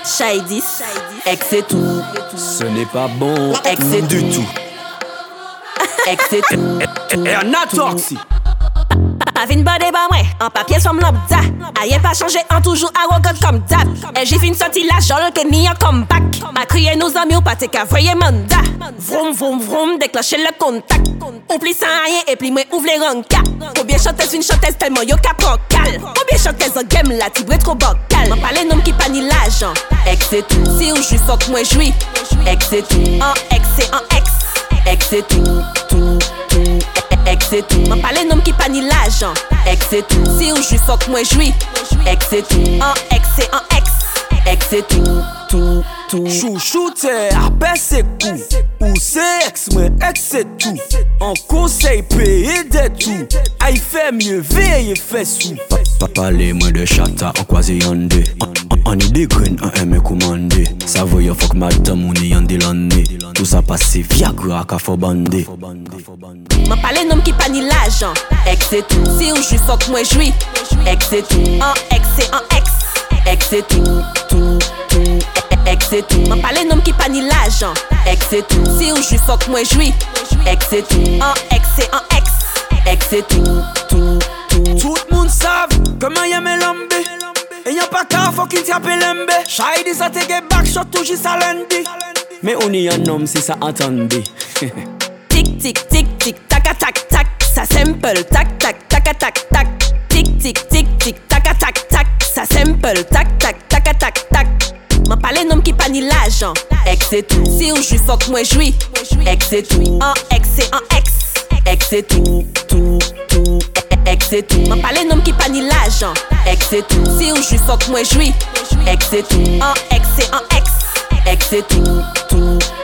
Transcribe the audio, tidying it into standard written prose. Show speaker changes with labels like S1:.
S1: Shaidis, ex c'est tout.
S2: Ce n'est pas bon,
S1: Ex c'est
S2: du tout.
S1: Ex c'est tout.
S2: Et on a torsi.
S1: Avin bade ba mwen, en papier som lambda. Ayen pas changé, en toujours arrogant comme d'hab. Et j'ai fin sorti la jol que ni en comeback. Ma crié nos amis ou pas te ka voye mandat. Vroom vroom vroom, déclencher le contact. Oublie sans rien et puis moi ouvre les rankas. Combien chanteuse une chanteuse tellement yo ka prend cal. Combien chanteuse en game la tibre trop bocal. M'en parle nom qui pas ni l'argent. Ex c'est tout. Si ou j'suis fuck moi j'suis. Ex c'est tout. En ex c'est en ex. Ex c'est tout, tout, tout. Ex c'est tout. M'en parle nom qui pas ni l'argent. Ex c'est tout. Si ou j'suis fuck moi j'suis. Ex c'est tout. En ex c'est en ex. Ex c'est tout, tout, tout.
S2: Chouchouter, baisse coup. Ou c'est ex, moi ex c'est tout. En conseil payer des tout. Aïe fait mieux, veille fait sous. Parlez moi de chata, en croisé yandé. En idée green, en aimé commandé. Ça voyait fuck madame, on y yandé l'année. Tout ça passé, Viagra, qu'a faut bander.
S1: M'en parle nom qui pas ni l'argent. Ex c'est tout. Si ou j'suis fuck moi j'suis. Ex c'est tout. En ex c'est en ex. Ex c'est tout, tout, tout. Ex c'est tout. M'en parle nom qui pas ni l'argent. Ex c'est tout. Si ou j'suis fuck moi j'suis. Ex c'est tout. En ex c'est en ex. Ex c'est tout, tout, tout.
S2: Tout le monde savent comment y'a mes lambé. Et y'a pas qu'à faut qu'il t'appelle lembe. Shaidi ça te get back shot tout juste à lundi. Mais on y un homme si ça attendait.
S1: Tic tic tic tic tac tac tac. Ça simple tac tac tac tac tac. Tic tic tic tic tac tac tac. Ça simple tac tac tac tac tac. M'en parle nom qui pas ni l'argent. Ex c'est tout. Si ou j'suis fuck moi j'suis. Ex c'est tout. En ex c'est en ex. Ex c'est tout, tout, tout. Ex c'est tout. M'en parle nom qui pas ni l'argent. Ex c'est tout. Si ou j'suis fuck moi j'suis. Ex c'est tout. En ex c'est en ex. Ex c'est tout, tout.